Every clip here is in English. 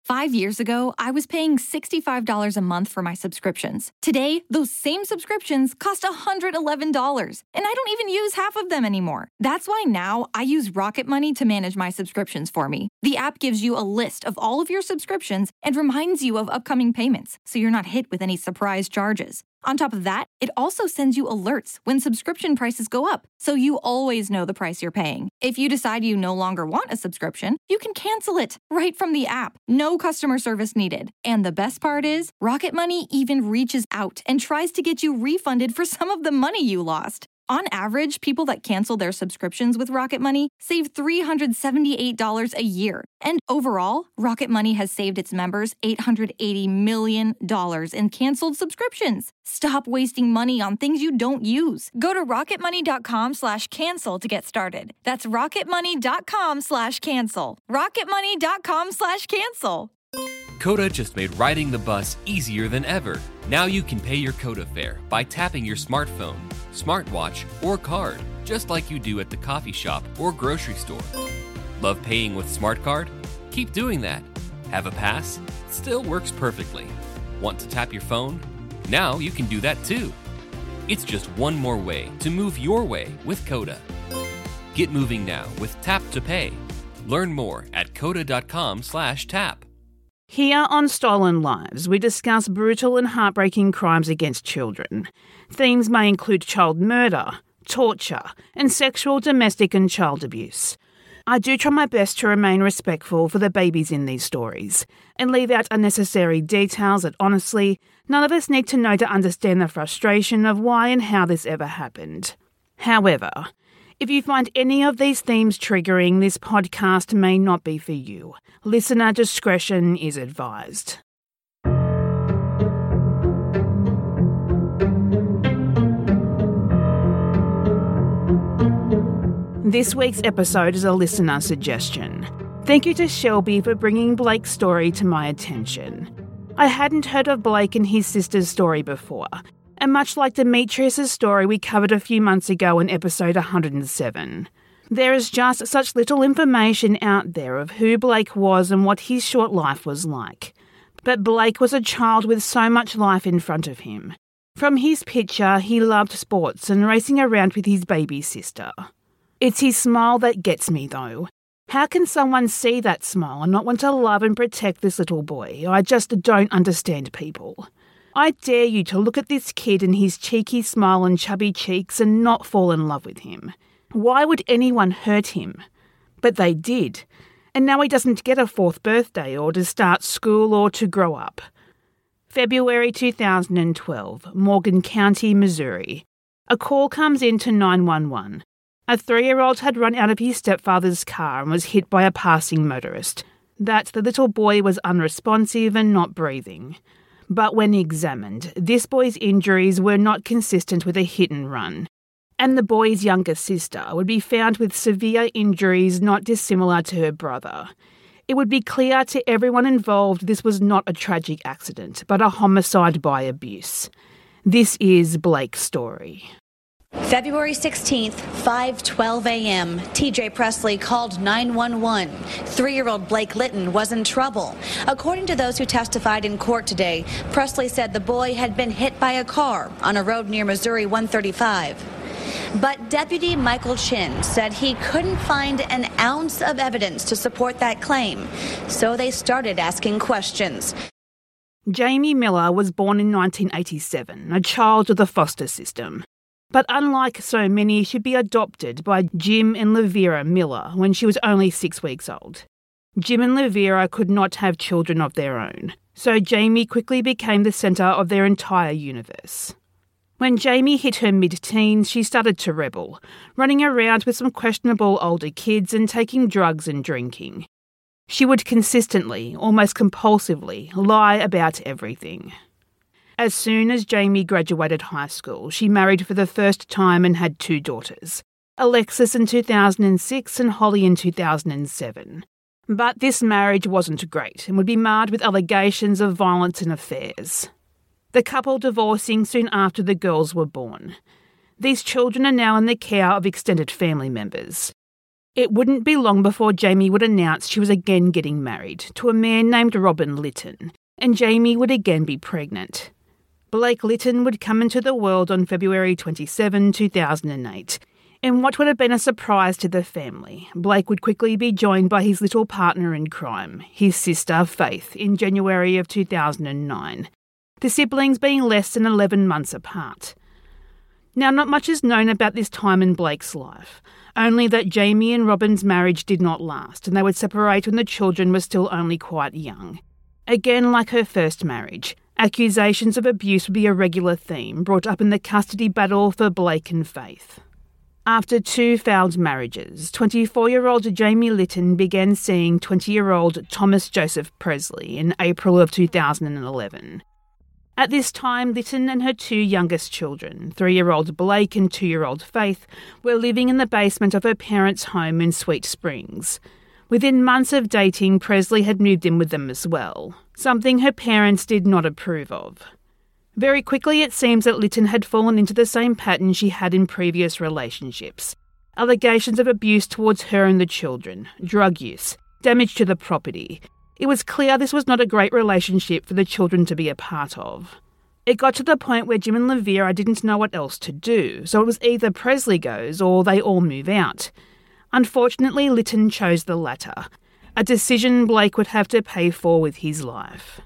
5 years ago, I was paying $65 a month for my subscriptions. Today, those same subscriptions cost $111, and I don't even use half of them anymore. That's why now I use Rocket Money to manage my subscriptions for me. The app gives you a list of all of your subscriptions and reminds you of upcoming payments, so you're not hit with any surprise charges. On top of that, it also sends you alerts when subscription prices go up, so you always know the price you're paying. If you decide you no longer want a subscription, you can cancel it right from the app. No customer service needed. And the best part is, Rocket Money even reaches out and tries to get you refunded for some of the money you lost. On average, people that cancel their subscriptions with Rocket Money save $378 a year. And overall, Rocket Money has saved its members $880 million in canceled subscriptions. Stop wasting money on things you don't use. Go to rocketmoney.com/cancel to get started. That's rocketmoney.com/cancel. rocketmoney.com/cancel. Coda just made riding the bus easier than ever. Now you can pay your Coda fare by tapping your smartphone, smartwatch, or card, just like you do at the coffee shop or grocery store. Love paying with Smart Card? Keep doing that. Have a pass? Still works perfectly. Want to tap your phone? Now you can do that too. It's just one more way to move your way with Coda. Get moving now with Tap to Pay. Learn more at coda.com/tap. Here on Stolen Lives, we discuss brutal and heartbreaking crimes against children. Themes may include child murder, torture, and sexual, domestic and child abuse. I do try my best to remain respectful for the babies in these stories and leave out unnecessary details that honestly, none of us need to know to understand the frustration of why and how this ever happened. However, if you find any of these themes triggering, this podcast may not be for you. Listener discretion is advised. This week's episode is a listener suggestion. Thank you to Shelby for bringing Blake's story to my attention. I hadn't heard of Blake and his sister's story before, and much like Demetrius's story we covered a few months ago in episode 107. There is just such little information out there of who Blake was and what his short life was like. But Blake was a child with so much life in front of him. From his picture, he loved sports and racing around with his baby sister. It's his smile that gets me, though. How can someone see that smile and not want to love and protect this little boy? I just don't understand people. I dare you to look at this kid and his cheeky smile and chubby cheeks and not fall in love with him. Why would anyone hurt him? But they did. And now he doesn't get a 4th birthday or to start school or to grow up. February 2012, Morgan County, Missouri. A call comes in to 911. A 3-year-old had run out of his stepfather's car and was hit by a passing motorist. That the little boy was unresponsive and not breathing. But when examined, this boy's injuries were not consistent with a hit and run. And the boy's younger sister would be found with severe injuries not dissimilar to her brother. It would be clear to everyone involved this was not a tragic accident, but a homicide by abuse. This is Blake's story. February 16th, 5:12 a.m., TJ Presley called 911. 3-year-old Blake Litton was in trouble. According to those who testified in court today, Presley said the boy had been hit by a car on a road near Missouri 135. But Deputy Michael Chin said he couldn't find an ounce of evidence to support that claim, so they started asking questions. Jamie Miller was born in 1987, a child of the foster system. But unlike so many, she'd be adopted by Jim and Levera Miller when she was only 6 weeks old. Jim and Levera could not have children of their own, so Jamie quickly became the centre of their entire universe. When Jamie hit her mid-teens, she started to rebel, running around with some questionable older kids and taking drugs and drinking. She would consistently, almost compulsively, lie about everything. As soon as Jamie graduated high school, she married for the first time and had 2 daughters, Alexis in 2006 and Holly in 2007. But this marriage wasn't great and would be marred with allegations of violence and affairs. The couple divorcing soon after the girls were born. These children are now in the care of extended family members. It wouldn't be long before Jamie would announce she was again getting married to a man named Robin Litton, and Jamie would again be pregnant. Blake Litton would come into the world on February 27, 2008. In what would have been a surprise to the family, Blake would quickly be joined by his little partner in crime, his sister Faith, in January of 2009, the siblings being less than 11 months apart. Now, not much is known about this time in Blake's life, only that Jamie and Robin's marriage did not last and they would separate when the children were still only quite young. Again, like her first marriage, accusations of abuse would be a regular theme brought up in the custody battle for Blake and Faith. After 2 failed marriages, 24-year-old Jamie Litton began seeing 20-year-old Thomas Joseph Presley in April of 2011. At this time, Litton and her 2 youngest children, 3-year-old Blake and 2-year-old Faith, were living in the basement of her parents' home in Sweet Springs. Within months of dating, Presley had moved in with them as well, something her parents did not approve of. Very quickly, it seems that Litton had fallen into the same pattern she had in previous relationships. Allegations of abuse towards her and the children, drug use, damage to the property. It was clear this was not a great relationship for the children to be a part of. It got to the point where Jim and Levera didn't know what else to do, so it was either Presley goes or they all move out. Unfortunately, Litton chose the latter, a decision Blake would have to pay for with his life.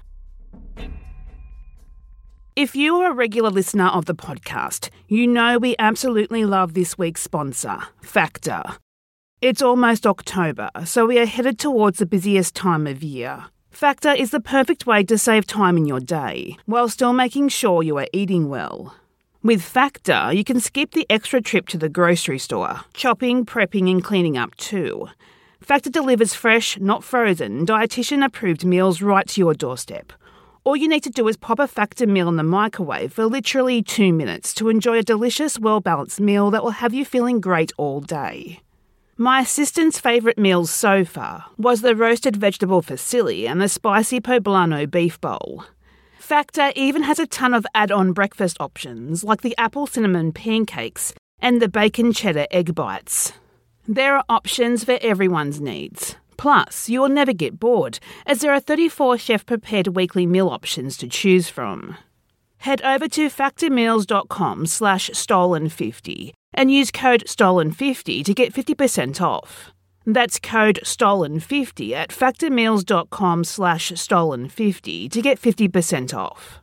If you are a regular listener of the podcast, you know we absolutely love this week's sponsor, Factor. It's almost October, so we are headed towards the busiest time of year. Factor is the perfect way to save time in your day, while still making sure you are eating well. With Factor, you can skip the extra trip to the grocery store, chopping, prepping and cleaning up too. Factor delivers fresh, not frozen, dietitian-approved meals right to your doorstep. All you need to do is pop a Factor meal in the microwave for literally 2 minutes to enjoy a delicious, well-balanced meal that will have you feeling great all day. My assistant's favourite meals so far was the roasted vegetable fusilli and the spicy poblano beef bowl. Factor even has a ton of add-on breakfast options like the apple cinnamon pancakes and the bacon cheddar egg bites. There are options for everyone's needs. Plus, you will never get bored, as there are 34 chef-prepared weekly meal options to choose from. Head over to factormeals.com/stolen50 and use code STOLEN50 to get 50% off. That's code STOLEN50 at factormeals.com/stolen50 to get 50% off.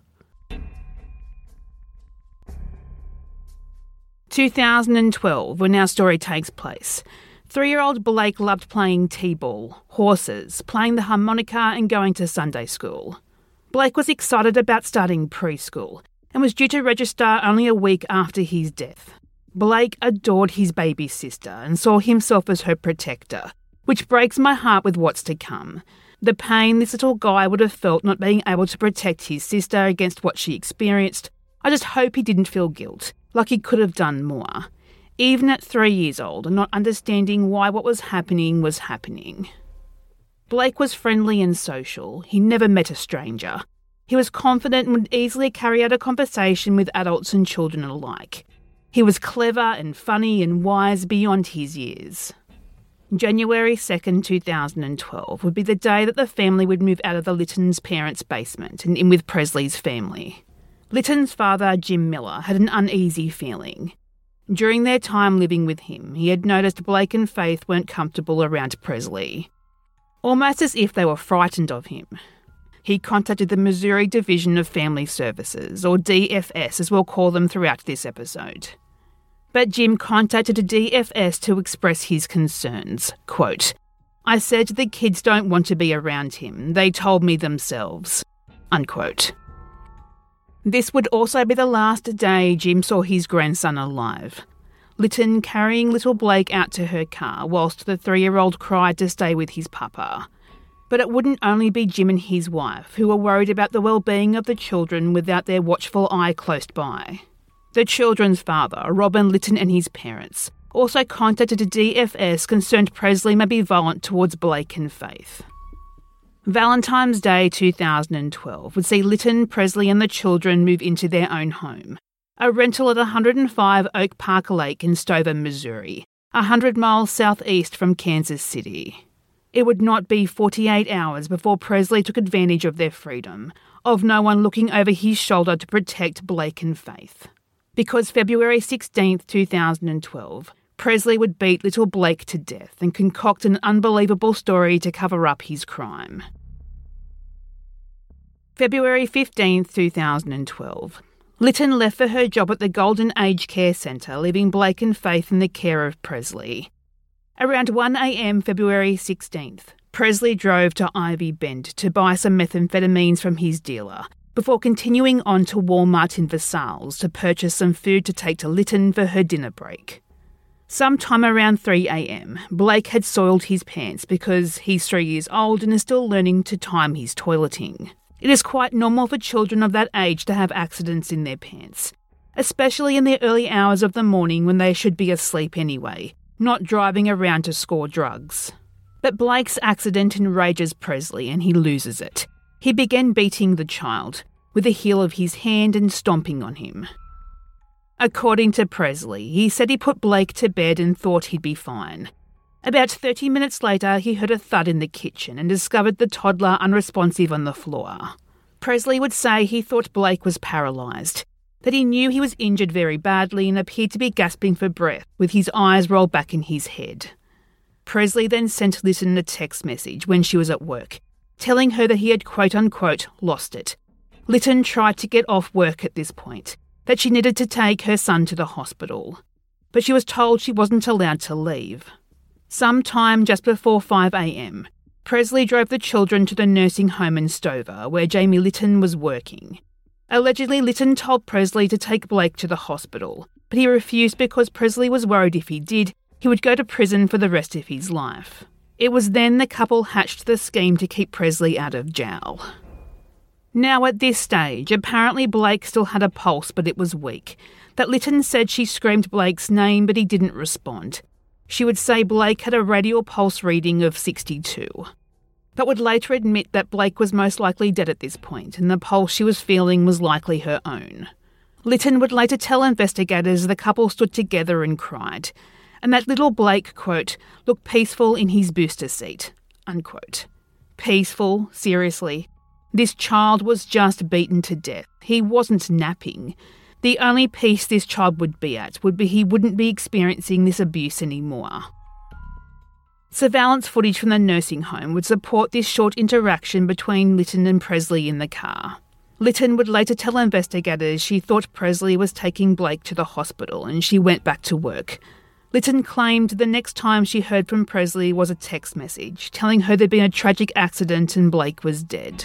2012, when our story takes place. 3-year-old Blake loved playing T-ball, horses, playing the harmonica and going to Sunday school. Blake was excited about starting preschool and was due to register only a week after his death. Blake adored his baby sister and saw himself as her protector, which breaks my heart with what's to come. The pain this little guy would have felt not being able to protect his sister against what she experienced. I just hope he didn't feel guilt, like he could have done more. Even at 3 years old and not understanding why what was happening was happening. Blake was friendly and social. He never met a stranger. He was confident and would easily carry out a conversation with adults and children alike. He was clever and funny and wise beyond his years. January 2nd, 2012 would be the day that the family would move out of the Litton's parents' basement and in with Presley's family. Litton's father, Jim Miller, had an uneasy feeling. During their time living with him, he had noticed Blake and Faith weren't comfortable around Presley, almost as if they were frightened of him. He contacted the Missouri Division of Family Services, or DFS as we'll call them throughout this episode. But Jim contacted a DFS to express his concerns. Quote, "I said the kids don't want to be around him. They told me themselves." Unquote. This would also be the last day Jim saw his grandson alive. Litton carrying little Blake out to her car whilst the 3-year-old cried to stay with his papa. But it wouldn't only be Jim and his wife who were worried about the well-being of the children without their watchful eye close by. The children's father, Robin Litton, and his parents also contacted a DFS concerned Presley may be violent towards Blake and Faith. Valentine's Day 2012 would see Litton, Presley and the children move into their own home, a rental at 105 Oak Park Lake in Stover, Missouri, 100 miles southeast from Kansas City. It would not be 48 hours before Presley took advantage of their freedom, of no one looking over his shoulder to protect Blake and Faith. Because February 16, 2012, Presley would beat little Blake to death and concoct an unbelievable story to cover up his crime. February 15, 2012. Litton left for her job at the Golden Age Care Centre, leaving Blake and Faith in the care of Presley. Around 1 a.m. February 16th, Presley drove to Ivy Bend to buy some methamphetamines from his dealer, before continuing on to Walmart in Versailles to purchase some food to take to Litton for her dinner break. Sometime around 3 a.m, Blake had soiled his pants because he's 3 years old and is still learning to time his toileting. It is quite normal for children of that age to have accidents in their pants, especially in the early hours of the morning when they should be asleep anyway, not driving around to score drugs. But Blake's accident enrages Presley and he loses it. He began beating the child with the heel of his hand and stomping on him. According to Presley, he said he put Blake to bed and thought he'd be fine. About 30 minutes later, he heard a thud in the kitchen and discovered the toddler unresponsive on the floor. Presley would say he thought Blake was paralysed, that he knew he was injured very badly and appeared to be gasping for breath with his eyes rolled back in his head. Presley then sent Litton a text message when she was at work, telling her that he had quote-unquote lost it. Litton tried to get off work at this point, that she needed to take her son to the hospital, but she was told she wasn't allowed to leave. Sometime just before 5 a.m, Presley drove the children to the nursing home in Stover, where Jamie Litton was working. Allegedly, Litton told Presley to take Blake to the hospital, but he refused because Presley was worried if he did, he would go to prison for the rest of his life. It was then the couple hatched the scheme to keep Presley out of jail. Now at this stage, apparently Blake still had a pulse, but it was weak. That Litton said she screamed Blake's name, but he didn't respond. She would say Blake had a radial pulse reading of 62, but would later admit that Blake was most likely dead at this point and the pulse she was feeling was likely her own. Litton would later tell investigators the couple stood together and cried, and that little Blake, quote, looked peaceful in his booster seat, unquote. Peaceful? Seriously? This child was just beaten to death. He wasn't napping. The only peace this child would be at would be he wouldn't be experiencing this abuse anymore. Surveillance footage from the nursing home would support this short interaction between Litton and Presley in the car. Litton would later tell investigators she thought Presley was taking Blake to the hospital and she went back to work. Litton claimed the next time she heard from Presley was a text message telling her there'd been a tragic accident and Blake was dead.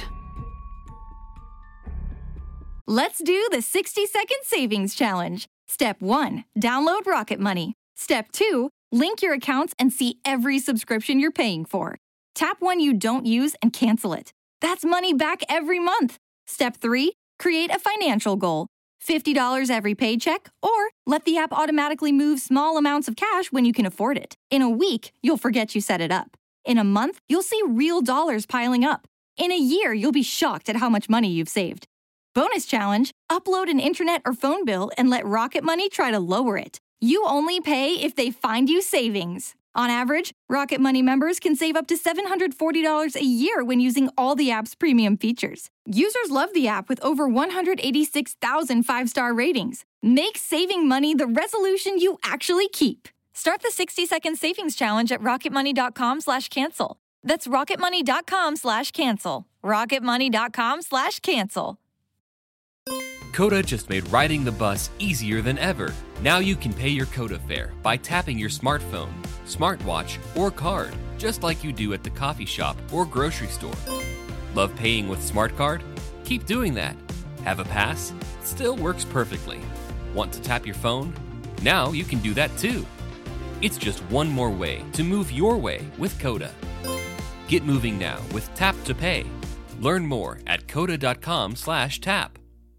Let's do the 60-second savings challenge. Step 1, download Rocket Money. Step 2, link your accounts and see every subscription you're paying for. Tap one you don't use and cancel it. That's money back every month. Step 3, create a financial goal. $50 every paycheck, or let the app automatically move small amounts of cash when you can afford it. In a week, you'll forget you set it up. In a month, you'll see real dollars piling up. In a year, you'll be shocked at how much money you've saved. Bonus challenge, upload an internet or phone bill and let Rocket Money try to lower it. You only pay if they find you savings. On average, Rocket Money members can save up to $740 a year when using all the app's premium features. Users love the app with over 186,000 five-star ratings. Make saving money the resolution you actually keep. Start the 60-second savings challenge at rocketmoney.com/cancel. That's rocketmoney.com/cancel. rocketmoney.com/cancel. Coda just made riding the bus easier than ever. Now you can pay your Coda fare by tapping your smartphone, smartwatch, or card, just like you do at the coffee shop or grocery store. Love paying with SmartCard? Keep doing that. Have a pass? Still works perfectly. Want to tap your phone? Now you can do that too. It's just one more way to move your way with Coda. Get moving now with Tap to Pay. Learn more at coda.com/tap.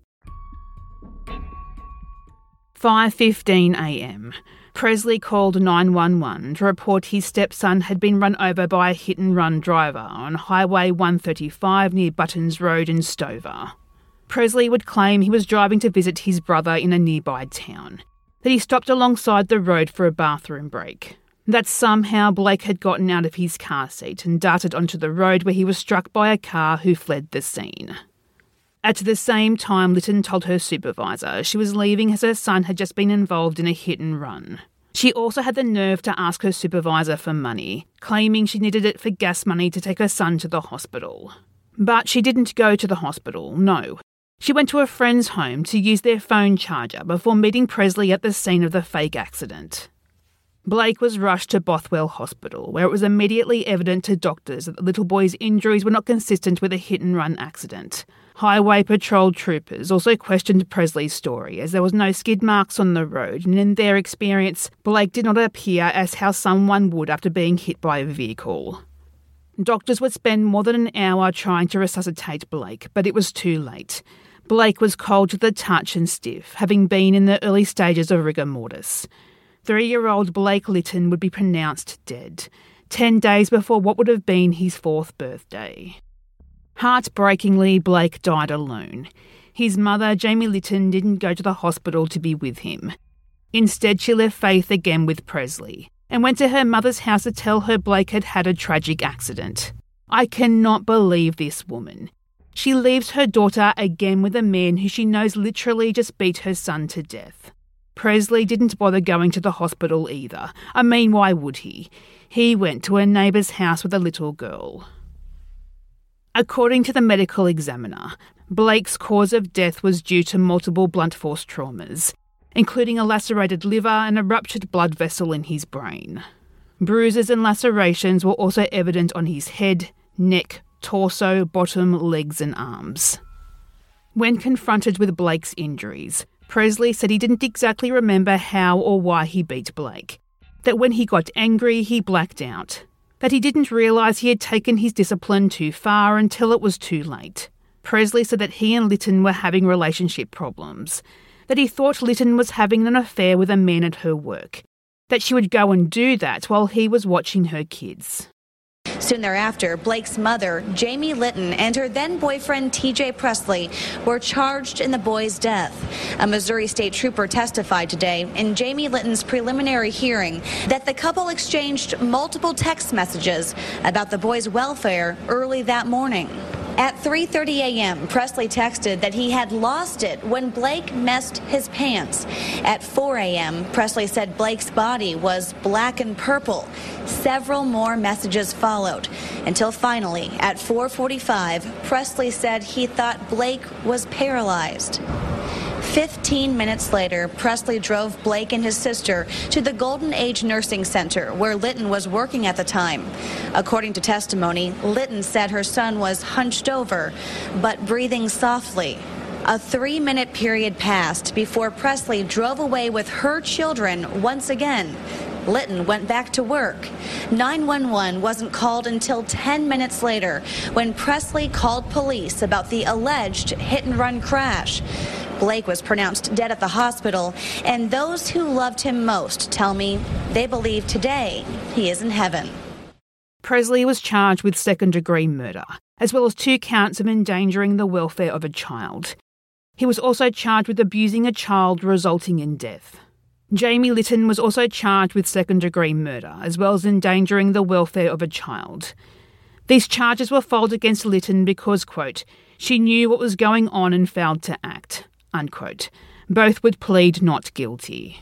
5:15 a.m. Presley called 911 to report his stepson had been run over by a hit-and-run driver on Highway 135 near Buttons Road in Stover. Presley would claim he was driving to visit his brother in a nearby town, that he stopped alongside the road for a bathroom break, that somehow Blake had gotten out of his car seat and darted onto the road where he was struck by a car who fled the scene. At the same time, Litton told her supervisor she was leaving as her son had just been involved in a hit and run. She also had the nerve to ask her supervisor for money, claiming she needed it for gas money to take her son to the hospital. But she didn't go to the hospital, no. She went to a friend's home to use their phone charger before meeting Presley at the scene of the fake accident. Blake was rushed to Bothwell Hospital, where it was immediately evident to doctors that the little boy's injuries were not consistent with a hit-and-run accident. Highway Patrol troopers also questioned Presley's story, as there was no skid marks on the road, and in their experience, Blake did not appear as how someone would after being hit by a vehicle. Doctors would spend more than an hour trying to resuscitate Blake, but it was too late. Blake was cold to the touch and stiff, having been in the early stages of rigor mortis. 3-year-old Blake Litton would be pronounced dead, 10 days before what would have been his 4th birthday. Heartbreakingly, Blake died alone. His mother, Jamie Litton, didn't go to the hospital to be with him. Instead, she left Faith again with Presley and went to her mother's house to tell her Blake had had a tragic accident. I cannot believe this woman. She leaves her daughter again with a man who she knows literally just beat her son to death. Presley didn't bother going to the hospital either. I mean, why would he? He went to a neighbour's house with a little girl. According to the medical examiner, Blake's cause of death was due to multiple blunt force traumas, including a lacerated liver and a ruptured blood vessel in his brain. Bruises and lacerations were also evident on his head, neck, torso, bottom, legs and arms. When confronted with Blake's injuries, Presley said he didn't exactly remember how or why he beat Blake, that when he got angry he blacked out, that he didn't realise he had taken his discipline too far until it was too late. Presley said that he and Litton were having relationship problems, that he thought Litton was having an affair with a man at her work, that she would go and do that while he was watching her kids. Soon thereafter, Blake's mother, Jamie Litton, and her then-boyfriend, TJ Presley, were charged in the boy's death. A Missouri state trooper testified today in Jamie Litton's preliminary hearing that the couple exchanged multiple text messages about the boy's welfare early that morning. At 3:30 a.m., Presley texted that he had lost it when Blake messed his pants. At 4 a.m., Presley said Blake's body was black and purple. Several more messages followed, until finally, at 4:45, Presley said he thought Blake was paralyzed. 15 minutes later, Presley drove Blake and his sister to the Golden Age Nursing Center, where Litton was working at the time. According to testimony, Litton said her son was hunched over, but breathing softly. A 3-minute period passed before Presley drove away with her children once again. Litton went back to work. 911 wasn't called until 10 minutes later, when Presley called police about the alleged hit-and-run crash. Blake was pronounced dead at the hospital, and those who loved him most tell me they believe today he is in heaven. Presley was charged with second-degree murder, as well as 2 counts of endangering the welfare of a child. He was also charged with abusing a child resulting in death. Jamie Litton was also charged with second-degree murder, as well as endangering the welfare of a child. These charges were filed against Litton because, quote, she knew what was going on and failed to act, unquote. Both would plead not guilty.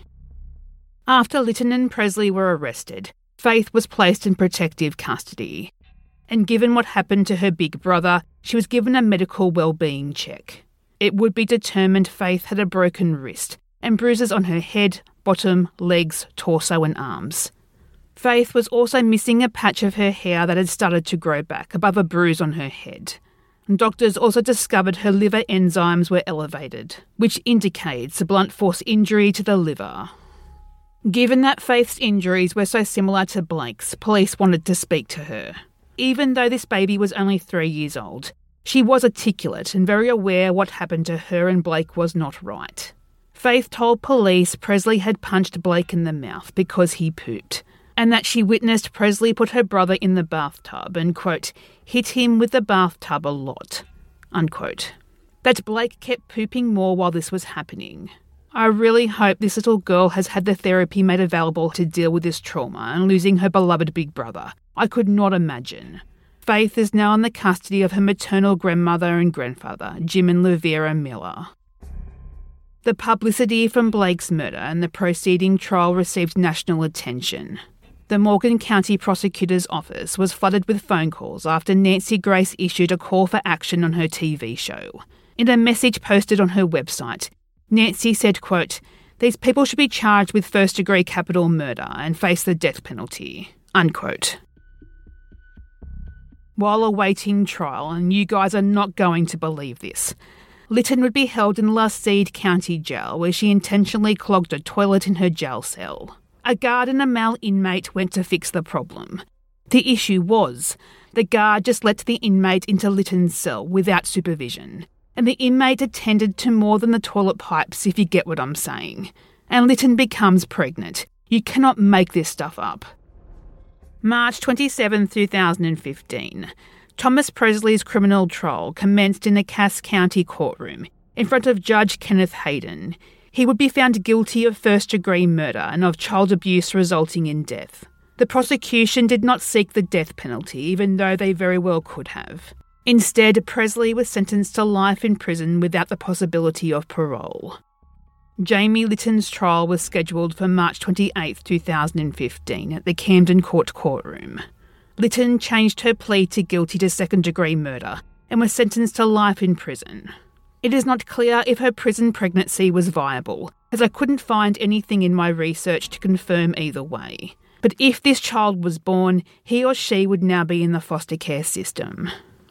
After Litton and Presley were arrested, Faith was placed in protective custody. And given what happened to her big brother, she was given a medical well-being check. It would be determined Faith had a broken wrist and bruises on her head, bottom, legs, torso and arms. Faith was also missing a patch of her hair that had started to grow back above a bruise on her head. Doctors also discovered her liver enzymes were elevated, which indicates a blunt force injury to the liver. Given that Faith's injuries were so similar to Blake's, police wanted to speak to her. Even though this baby was only 3 years old, she was articulate and very aware what happened to her and Blake was not right. Faith told police Presley had punched Blake in the mouth because he pooped, and that she witnessed Presley put her brother in the bathtub and, quote, hit him with the bathtub a lot, unquote. That Blake kept pooping more while this was happening. I really hope this little girl has had the therapy made available to deal with this trauma and losing her beloved big brother. I could not imagine. Faith is now in the custody of her maternal grandmother and grandfather, Jim and Levera Miller. The publicity from Blake's murder and the proceeding trial received national attention. The Morgan County Prosecutor's Office was flooded with phone calls after Nancy Grace issued a call for action on her TV show. In a message posted on her website, Nancy said, quote, "These people should be charged with first-degree capital murder and face the death penalty," unquote. While awaiting trial, and you guys are not going to believe this, Litton would be held in LaSede County Jail where she intentionally clogged a toilet in her jail cell. A guard and a male inmate went to fix the problem. The issue was, the guard just let the inmate into Litton's cell without supervision, and the inmate attended to more than the toilet pipes, if you get what I'm saying. And Litton becomes pregnant. You cannot make this stuff up. March 27, 2015. Thomas Presley's criminal trial commenced in the Cass County courtroom in front of Judge Kenneth Hayden. He would be found guilty of first-degree murder and of child abuse resulting in death. The prosecution did not seek the death penalty, even though they very well could have. Instead, Presley was sentenced to life in prison without the possibility of parole. Jamie Litton's trial was scheduled for March 28, 2015 at the Camden Court courtroom. Litton changed her plea to guilty to second-degree murder and was sentenced to life in prison. It is not clear if her prison pregnancy was viable, as I couldn't find anything in my research to confirm either way. But if this child was born, he or she would now be in the foster care system.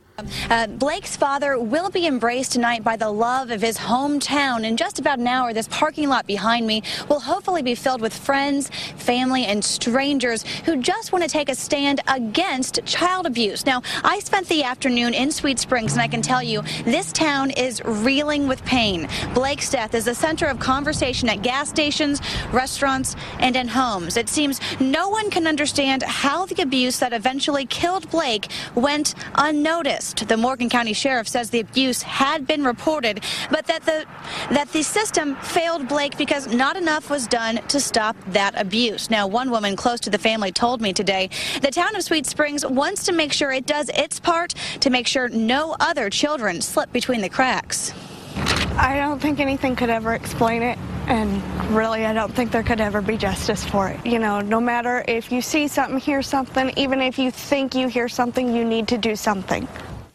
Blake's father will be embraced tonight by the love of his hometown. In just about an hour, this parking lot behind me will hopefully be filled with friends, family, and strangers who just want to take a stand against child abuse. Now, I spent the afternoon in Sweet Springs, and I can tell you, this town is reeling with pain. Blake's death is the center of conversation at gas stations, restaurants, and in homes. It seems no one can understand how the abuse that eventually killed Blake went unnoticed. The Morgan County Sheriff says the abuse had been reported, but that the system failed Blake because not enough was done to stop that abuse. Now, one woman close to the family told me today the town of Sweet Springs wants to make sure it does its part to make sure no other children slip between the cracks. I don't think anything could ever explain it, and really I don't think there could ever be justice for it. You know, no matter if you see something, hear something, even if you think you hear something, you need to do something.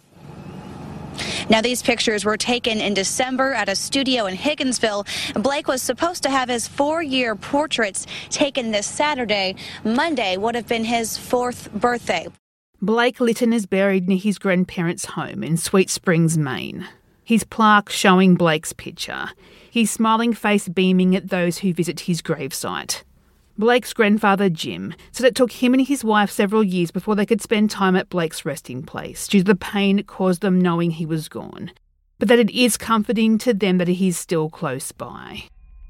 Now, these pictures were taken in December at a studio in Higginsville. Blake was supposed to have his 4-year portraits taken this Saturday. Monday would have been his 4th birthday. Blake Litton is buried near his grandparents' home in Sweet Springs, Maine. His plaque showing Blake's picture, his smiling face beaming at those who visit his gravesite. Blake's grandfather, Jim, said it took him and his wife several years before they could spend time at Blake's resting place due to the pain it caused them knowing he was gone, but that it is comforting to them that he is still close by.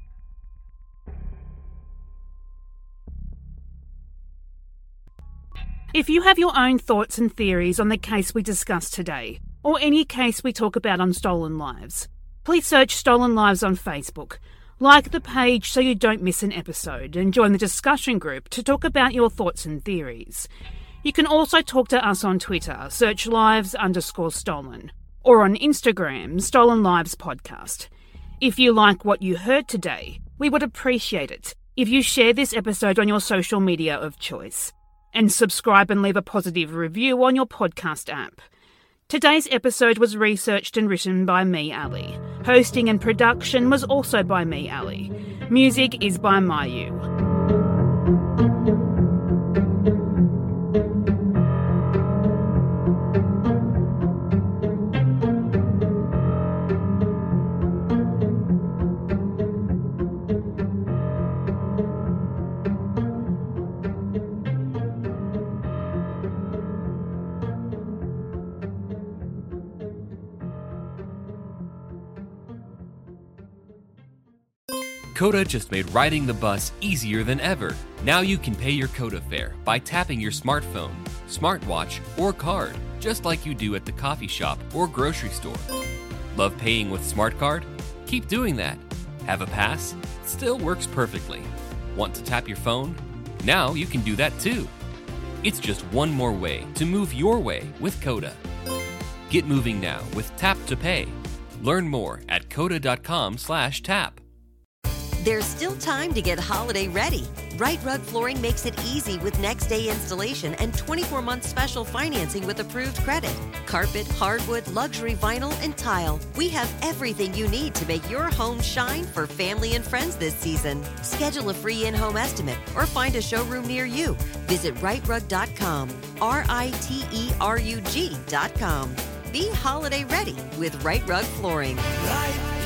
If you have your own thoughts and theories on the case we discussed today, or any case we talk about on Stolen Lives, please search Stolen Lives on Facebook. Like the page so you don't miss an episode, and join the discussion group to talk about your thoughts and theories. You can also talk to us on Twitter, search lives_stolen, or on Instagram, Stolen Lives Podcast. If you like what you heard today, we would appreciate it if you share this episode on your social media of choice, and subscribe and leave a positive review on your podcast app. Today's episode was researched and written by me, Ali. Hosting and production was also by me, Ali. Music is by Mayu. Coda just made riding the bus easier than ever. Now you can pay your Coda fare by tapping your smartphone, smartwatch, or card, just like you do at the coffee shop or grocery store. Love paying with SmartCard? Keep doing that. Have a pass? Still works perfectly. Want to tap your phone? Now you can do that too. It's just one more way to move your way with Coda. Get moving now with Tap to Pay. Learn more at coda.com/tap. There's still time to get holiday ready. Right Rug Flooring makes it easy with next day installation and 24-month special financing with approved credit. Carpet, hardwood, luxury vinyl, and tile. We have everything you need to make your home shine for family and friends this season. Schedule a free in-home estimate or find a showroom near you. Visit rightrug.com, RITERUG.com. Be holiday ready with Right Rug Flooring. Right